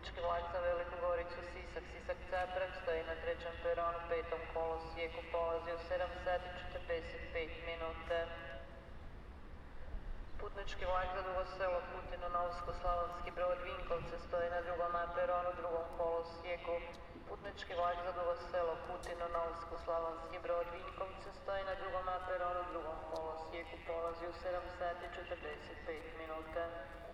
Putnički vlak za Veliku Goricu, Sisak, Sisak-Caprak stoji na 3. peronu, 5. kolosijeku, polazi u 7 sati 45 minuta. Putnički vlak za Dugo Selo, Kutinu, Novsko, Slavonski Brod, Vinkovce stoji na 2. peronu, 2. kolosijeku. Putnički vlak za Dugo Selo, Kutinu, Novsko, Slavonski Brod, Vinkovce stoji na 2. peronu, 2. kolosijeku, polazi u 7 sati 45 minuta.